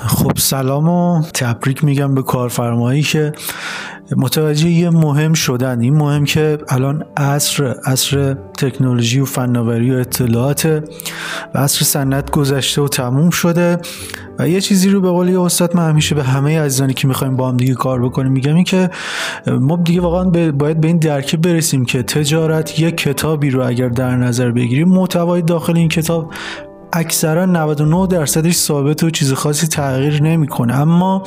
خب سلام و تبریک میگم به کارفرمایی که متوجه یه مهم شدن. این مهم که الان عصر تکنولوژی و فناوری و اطلاعات و عصر صنعت گذشته و تموم شده و یه چیزی رو به قول یه استاد من همیشه به همه عزیزانی که میخوایم با هم دیگه کار بکنیم میگم، این که ما دیگه واقعا باید به این درک برسیم که تجارت یک کتابی رو اگر در نظر بگیریم، محتوای داخل این کتاب اکثرا 99% ثابت و چیز خاصی تغییر نمیکنه، اما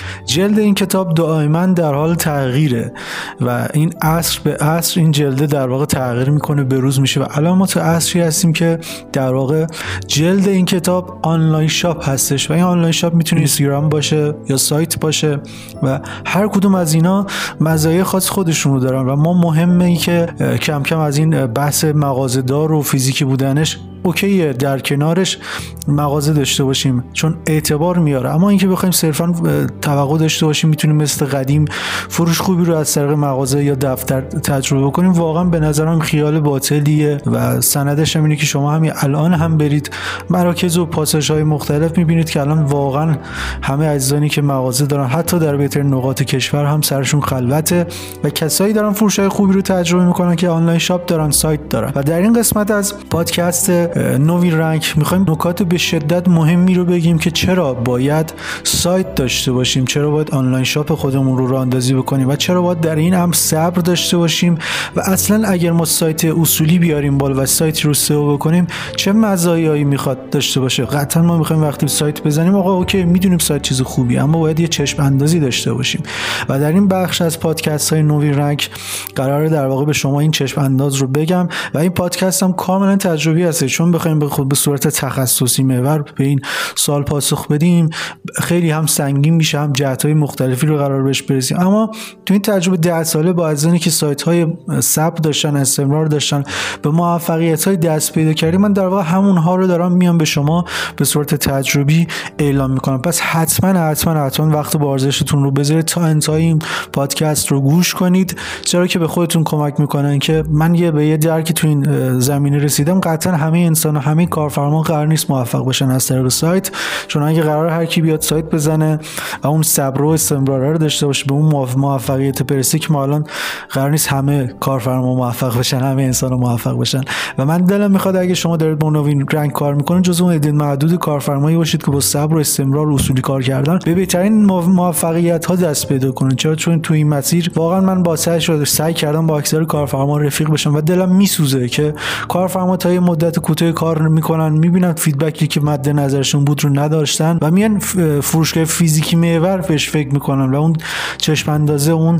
جلد این کتاب دائما در حال تغییره و این عصر به عصر این جلد در واقع تغییر میکنه، به روز میشه و الان ما تو عصری هستیم که در واقع جلد این کتاب آنلاین شاپ هستش و این آنلاین شاپ میتونه اینستاگرام باشه یا سایت باشه و هر کدوم از اینا مزایای خاص خودشون رو دارن و ما مهمه ای که کم کم از این بحث مغازه‌دار و فیزیکی بودنش اوکیه، در کنارش مغازه داشته باشیم چون اعتبار میاره، اما اینکه بخوایم صرفا توقع داشته باشیم میتونیم مثل قدیم فروش خوبی رو از طریق مغازه یا دفتر تجربه کنیم، واقعا به نظرم خیال باطلیه و سندش هم اینه که شما همین الان هم برید مراکز و پاساژهای مختلف میبینید که الان واقعا همه عزیزانی که مغازه دارن حتی در بهترین نقاط کشور هم سرشون خلوته و کسایی دارن فروشای خوبی رو تجربه میکنن که آنلاین شاپ دارن، سایت دارن. و در این قسمت از پادکست نوین رنگ میخوایم نکات به شدت مهمی رو بگیم که چرا باید سایت داشته باشیم، چرا باید آنلاین شاپ خودمون رو راه اندازی بکنیم و چرا باید در این هم صبر داشته باشیم و اصلا اگر ما سایت اصولی بیاریم بالا و سایت رو سئو بکنیم چه مزایایی میخواد داشته باشه. قطعا ما میخوایم وقتی سایت بزنیم آقا اوکی میدونیم سایت چیز خوبی، اما باید یه چشم اندازی داشته باشیم و در این بخش از پادکست های نوین رنگ قراره در واقع به شما این چشم انداز رو بگم و این پادکست هم کاملا تجربی هست، چون بخوایم به صورت تخصصی محور به این سوال پاسخ بدیم خیلی هم سنگین میشه، هم جهت‌های مختلفی رو قرار بهش برسیم. اما تو این تجربه 10 ساله با عزیزانی که سایت‌های ثبت داشتن، استمرار داشتن، به موفقیت‌های دست پیدا کردیم، من در واقع همونها رو دارم میام به شما به صورت تجربی اعلام میکنم. پس حتما وقت با ارزشتون رو بذارید تا انتهای این پادکست رو گوش کنید، چرا که به خودتون کمک میکنن که من به یه درکی تو این زمینه رسیدم. قطعا همه انسان و همه کارفرما قرار نیست موفق باشن از طریق سایت، چون اگه قرار هر کی بیاد سایت بزنه و اون صبر و استمرار رو داشته باشه به اون موفقیت برسه که ما الان قرار نیست همه کارفرما موفق بشن، همه انسان موفق بشن. و من دلم میخواد اگه شما دارید با نوین رنگ کار میکنید جزو اون عدد معدود کارفرمایی باشید که با صبر و استمرار و اصولی کار کردن به بهترین موفقیت ها دست پیدا کنید. چون تو این مسیر واقعا من با سعی کردم با اکثر کارفرما رفیق بشم و دلم میسوزه که کارفرما تا یه مدت کوتاه کار میکنن، میبینن فیدبکی که مد نظرشون بود رو نداشتن و میان فروشگاه فیزیکی محور بهش فکر میکنن و اون چشم اندازه، اون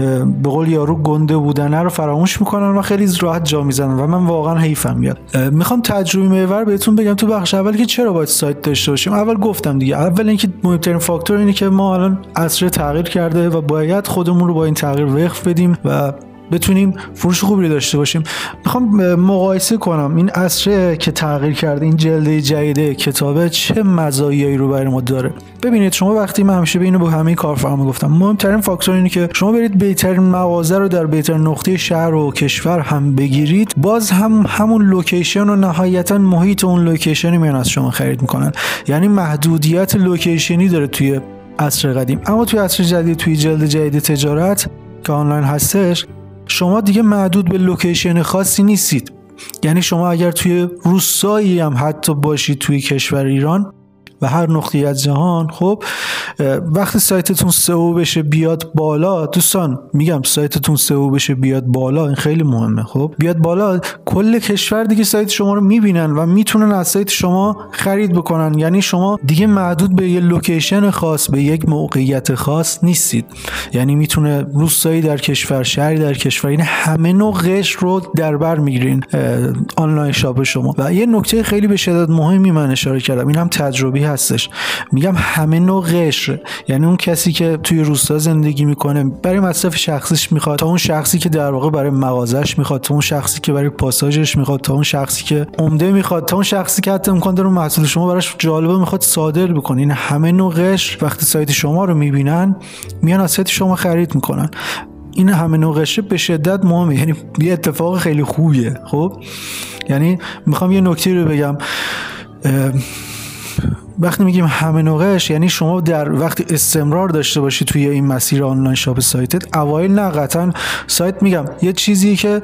به قول یارو گنده بودن رو فراموش میکنن و خیلی راحت جا میزنن و من واقعا حیفم میاد. میخوام تجربه محور بهتون بگم تو بخش اول که چرا باید سایت داشته باشیم. اول گفتم دیگه، اول اینکه مهمترین فاکتور اینه که ما الان عصر تغییر کرده و باید خودمون رو با این تغییر وقف بدیم و بتونیم فروش خوبی داشته باشیم. میخوام مقایسه کنم این عصر که تغییر کرده، این جلد جدید کتابه چه مزایایی رو برای ما داره. ببینید شما وقتی من همیشه اینو با همه کارفرما گفتم، مهمترین فاکتور اینه که شما برید بهترین مغازه رو در بهترین نقطه شهر و کشور هم بگیرید، باز هم همون لوکیشن و نهایتا محیط اون لوکیشنی میان از شما خرید میکنن. یعنی محدودیت لوکیشنی داره توی عصر قدیم، اما توی عصر جدید، توی جلد جدید تجارت که آنلاین هستش، شما دیگه محدود به لوکیشن خاصی نیستید. یعنی شما اگر توی روستایی هم حتی باشید توی کشور ایران و هر نقطه‌ای از جهان، خب وقتی سایتتون سئو بشه بیاد بالا، دوستان میگم سایتتون سئو بشه بیاد بالا، این خیلی مهمه. خب بیاد بالا، کل کشور دیگه سایت شما رو میبینن و میتونن از سایت شما خرید بکنن. یعنی شما دیگه محدود به یه لوکیشن خاص، به یک موقعیت خاص نیستید. یعنی میتونه روستایی در کشور، شهری در کشور، این همه نوع قشر رو در بر میگیرین آنلاین شاپ شما. و یه نکته خیلی به شدت مهمی من اشاره کردم، این هم تجربی هستش، میگم همه نوع قشر. یعنی اون کسی که توی روستا زندگی میکنه برای مصرف شخصیش میخواد، تا اون شخصی که در واقع برای مغازش میخواد، تا اون شخصی که برای پاساژش میخواد، تا اون شخصی که عمده میخواد، تا اون شخصی که حتی امکان داره محصول شما براش جالبه میخواد صادر بکنه. این همه نوع قشر وقتی سایت شما رو میبینن میان از سایت شما خرید میکنن. این همه نوع قشر به شدت مهمه، یعنی یه اتفاق خیلی خوبیه. خب یعنی میخوام یه نکته رو بگم، وقتی میگیم همه نوعش یعنی شما در وقتی استمرار داشته باشی توی این مسیر آنلاین شاپ سایتت، اوایل نه قطعا سایت میگم یه چیزی که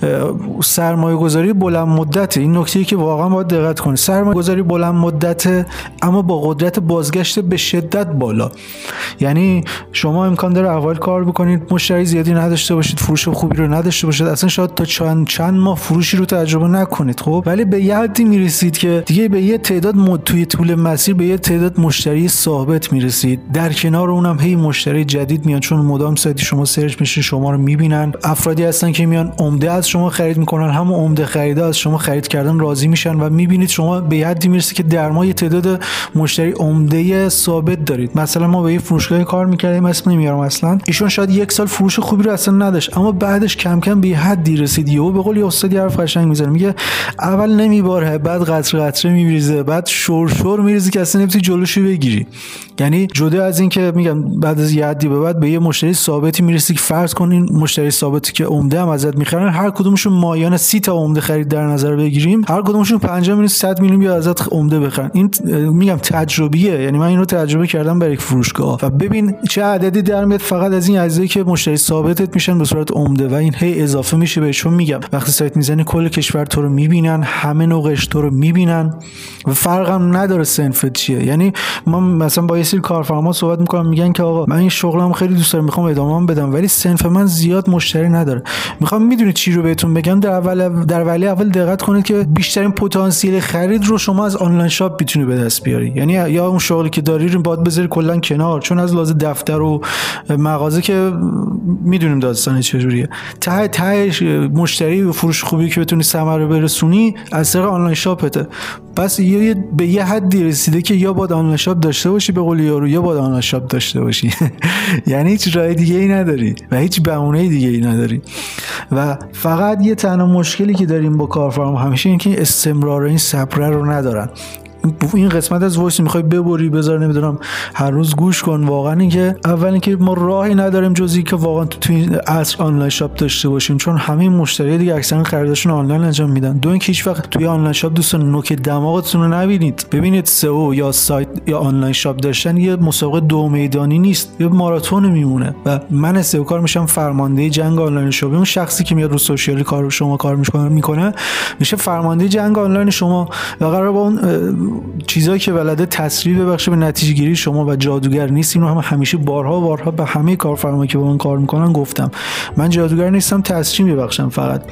سرمایه گذاری بلند مدته. این نکته‌ای که واقعا باید دقت کنید، سرمایه گذاری بلند مدته اما با قدرت بازگشت به شدت بالا. یعنی شما امکان داره اول کار بکنید، مشتری زیادی نداشته باشید، فروش خوبی رو نداشته باشید، اصلا شاید تا چند ماه فروشی رو تجربه نکنید، خب ولی به یه حدی میرسید که دیگه به یه تعداد توی طول مسیر به یه تعداد مشتری ثابت میرسید. در کنار اونم هی مشتری جدید میان، چون مدام سایت شما سرچ میشه، شما رو میبینن. افرادی هستن که میان عمده از شما خرید میکنن، همون عمده خریدا از شما خرید کردن راضی میشن و میبینید شما به یه حدی میرسید که در ما یه تعداد مشتری عمده ثابت دارید. مثلا ما به یه فروشگاه کار میکردیم، اسم نمیارم اصلا، ایشون شاید یک سال فروش خوبی رو اصلا نداشت، اما بعدش کم کم به یه حدی رسید، یهو به قول یه استادی حرف قشنگ میزنه، میگه اول نمیباره، بعد قطره قطره میریزه، بعد شور میریزه که اصلا نمیتونی جلوشو بگیری. یعنی جدا از این که میگم بعد از یه حدی به بعد به یه مشتری ثابتی میرسی که فرض کن این مشتری ثابتی که عمده هم ازت میخرن، هر کدومشون مایانه 30 تا عمده خرید در نظر بگیریم، هر کدومشون 5 میلیون 100 میلیون بیا ازت عمده بخرن. این میگم تجربیه، یعنی من اینو تجربه کردم برای یک فروشگاه و ببین چه عددی در میاد فقط از این اجزایی که مشتری ثابتت میشن به صورت عمده و این هی اضافه میشه بهش. چون میگم وقتی سایت میزنی کل کشور تو رو میبینن، همه نوع قشر تو رو میبینن و فرقم نداره صنفت چیه. یعنی من مثلا با یه سری کارفرما صحبت میکنم، میگن که آقا من این شغلم خیلی دوست دارم، میخوام ادامه بدم، ولی صنف من زیاد مشتری نداره. میخوام میدونید چی رو بهتون بگم، در ولی اول دقت کنید که بیشترین پتانسیل خرید رو شما از آنلاین شاپ میتونی به دست بیاری. یعنی یا اون شغلی که داری رو باید بذاری کلا کنار، چون از لحاظ دفتر و مغازه که میدونیم داستان چجوریه، ته مشتری و فروش خوبی که بتونی ثمره برسونی از طریق آنلاین شاپته. پس به یه حدی رسیده که یا باید آنلاین شاپ داشته باشی به قول یارو، یا باید آنلاین شاپ داشته باشی. یعنی هیچ راه دیگه ای نداری و هیچ بهونه دیگه ای نداری. و فقط یه تنها مشکلی که داریم با کارفرما همیشه این که استمرار این صبر رو ندارن. این قسمت از وایس میخوای ببری بذار نمیدونم هر روز گوش کن. واقعا اینکه اول اینکه ما راهی نداریم جزی که واقعا تو این عصر آنلاین شاپ داشته باشیم، چون همه مشتری دیگه اکثرا خریداشون آنلاین انجام میدن. دو اینکه هیچ وقت توی آنلاین شاپ دوستان نوک دماغتون رو نبینید. ببینید سئو یا سایت یا آنلاین شاپ داشتن یه مسابقه دو میدانی نیست، یه ماراتون میمونه. و من سئو کار میشم فرمانده جنگ آنلاین شاپ. اون شخصی که میاد رو سوشال کار میکنه میشه فرمانده جنگ آنلاین شما و قرار با اون چیزایی که بلده تسریع ببخشه به نتیجه گیری شما و جادوگر نیست. اینو هم همیشه بارها به همه کارفرمایی که با اون کار میکنن گفتم، من جادوگر نیستم، تسریع میبخشم فقط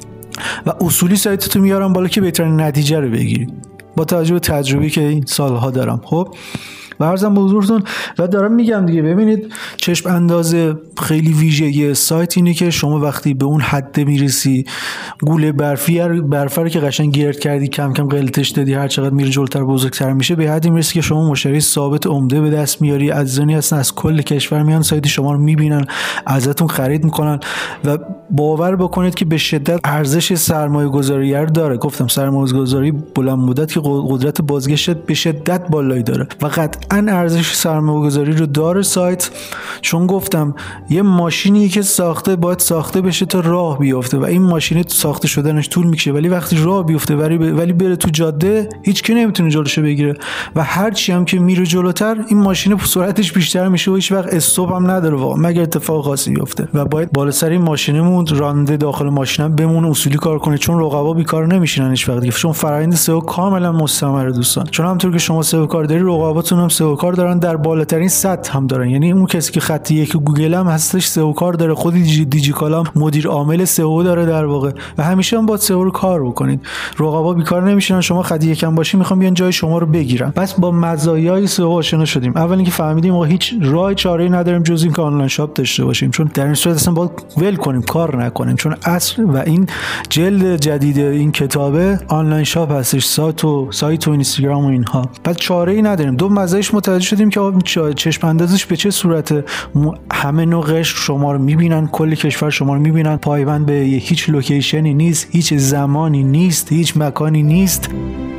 و اصولی سایتتو میارم بالا که بهترین نتیجه رو بگیری با توجه به تجربه‌ای که این سالها دارم. خب و عرضم به حضورتون و دارم میگم دیگه، ببینید چشم انداز خیلی ویژگی سایت اینه که شما وقتی به اون حد میرسی، گوله برفی رو که قشنگ گرد کردی، کم کم قلتش دادی، هر چقدر میره جلوتر بزرگتر میشه، به حدی میرسی که شما مشتری ثابت عمده به دست میاری. عزیزانی هستن از کل کشور میان سایت شما رو میبینن، ازتون خرید میکنن و باور بکنید که به شدت ارزش سرمایه گذاری رو داره. گفتم سرمایه گذاری بلند مدت که قدرت بازگشت به شدت بالایی داره و قطعاً ارزش سرمایه گذاری رو داره سایت، چون گفتم یه ماشینی که ساخته باید ساخته بشه تا راه بیفته و این ماشین ساخته شدنش طول میکشه، ولی وقتی راه بیفته ولی بره تو جاده هیچ کی نمیتونه جلوشو بگیره و هر چی هم که میره جلوتر این ماشین سرعتش بیشتر میشه و هیچ وقت استاپ هم نداره واقعا مگر اتفاق خاصی بیفته و باید بالا سر این ماشینمون راننده داخل ماشینم بمونه، اصولی کار کنه، چون رقبا بیکار نمیشینن هیچ وقت دیگه، چون فرآیند سئو کاملا مستمره دوستان. چون همونطور که شما سئو کار داری رقباتون هم سئو کار دارن، در بالاترین سطح هم دارن. یعنی اون کسی که خط یک گوگل هم هستش سئو کار داره، خود دیجیکال هم مدیر عامل سئو داره در واقع و همیشه هم با سئو رو کار بکنید. رقبا بیکار نمیشن، شما خط یکم باشی میخوام بیان جای شما رو بگیرن. پس با مزایای سئو آشنا شدیم. اول اینکه فهمیدیم ما هیچ راه چاره‌ای نداریم جز اینکه آنلاین شاپ داشته باشیم، چون در این صورت اصلا باید ول کنیم کار نکنیم، چون اصل و این جلد جدید این کتابه آنلاین شاپ هستش، سایت و اینستاگرام و اینها. پس چاره‌ای نداریم. دو مزایاش متوجه شدیم که چشم اندازش به چه صورته. همه نوع قشر شما رو میبینن، کل کشور شما رو میبینن، پایبند به هیچ لوکیشنی نیست، هیچ زمانی نیست، هیچ مکانی نیست.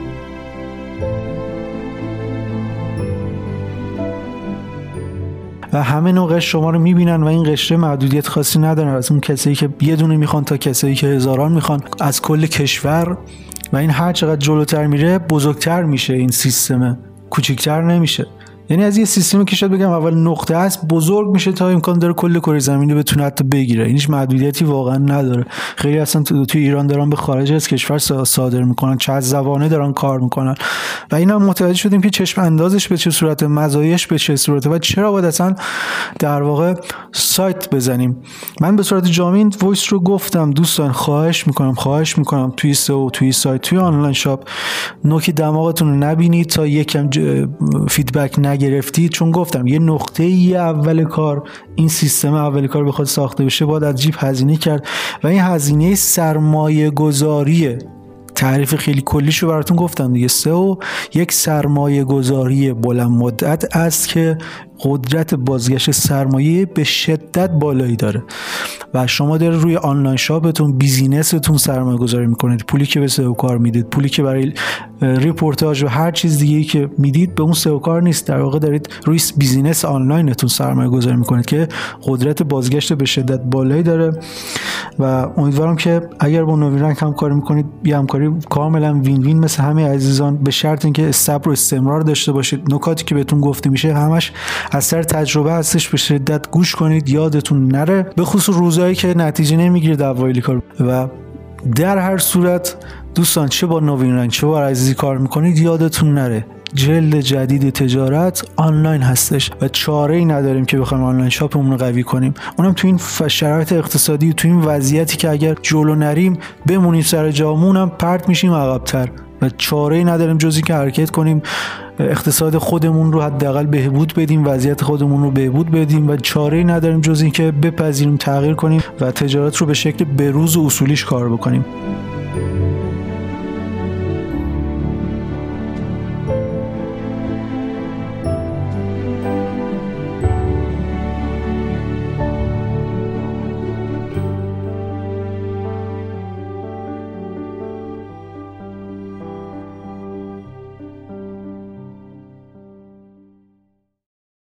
و همه نوع قشر شما رو میبینن و این قشر محدودیت خاصی ندارن، از اون کسایی که یه دونه میخوان تا کسایی که هزاران میخوان از کل کشور. و این هر چقدر جلوتر میره بزرگتر میشه این سیستمه کوچیک‌تر نمیشه. یعنی از یه سیستمی که شاید بگم اول نقطه است بزرگ میشه تا امکان داره کل کره زمین رو بتونه حتی بگیره. اینش محدودیتی واقعا نداره. خیلی اصلا تو ایران دارن به خارج از کشور صادر میکنن، چند زبانه دارن کار میکنن و اینا متوجه شدیم که چشم اندازش به چه صورته، مزایاش به چه صورته و چرا باید اصلا در واقع سایت بزنیم. من به صورت جامع این وایس رو گفتم دوستان، خواهش میکنم توی سئو، توی سایت، توی آنلاین شاپ نوک دماغتون رو نبینید تا یکم فیدبک نگرفتید، چون گفتم یه نقطه اول کار، این سیستم اول کار بخواد ساخته بشه باید از جیب هزینه کرد و این هزینه سرمایه گذاریه. تعریف خیلی کلیشو براتون گفتم دیگه. سئو یک سرمایه گذاری بلند مدت است که قدرت بازگشت سرمایه به شدت بالایی داره و شما در روی آنلاین شاپتون، بیزینستون سرمایه گذاری میکنید. پولی که به سئو کار میدید، پولی که برای ریپورتاج و هر چیز دیگه‌ای که میدید به اون سئو کار نیست، در واقع دارید روی بیزینس آنلاینتون سرمایه گذاری میکنید که قدرت بازگشت به شدت بالایی داره و امیدوارم که اگر با نوین رنگ همکاری میکنید، یه همکاری کاملا وین وین مثل همه عزیزان، به شرط اینکه صبر و استمرار داشته باشید. نکاتی که بهتون گفته میشه همش از سر تجربه هستش، به شدت گوش کنید، یادتون نره، به خصوص روزایی که نتیجه نمیگیرید اوایل کار. و در هر صورت دوستان، چه با نوین رنگ چه با عزیزی کار میکنید، یادتون نره جلد جدید تجارت آنلاین هستش و چاره‌ای نداریم که بخوایم آنلاین شاپمون رو قوی کنیم، اونم تو این شرایط اقتصادی و تو این وضعیتی که اگر جلو نریم بمونیم سر جامون، هم پرت میشیم عقب‌تر و چاره‌ای نداریم جز اینکه حرکت کنیم، اقتصاد خودمون رو حداقل بهبود بدیم، وضعیت خودمون رو بهبود بدیم و چاره‌ای نداریم جز اینکه بپذیریم، تغییر کنیم و تجارت رو به شکل بروز و اصولیش کار بکنیم.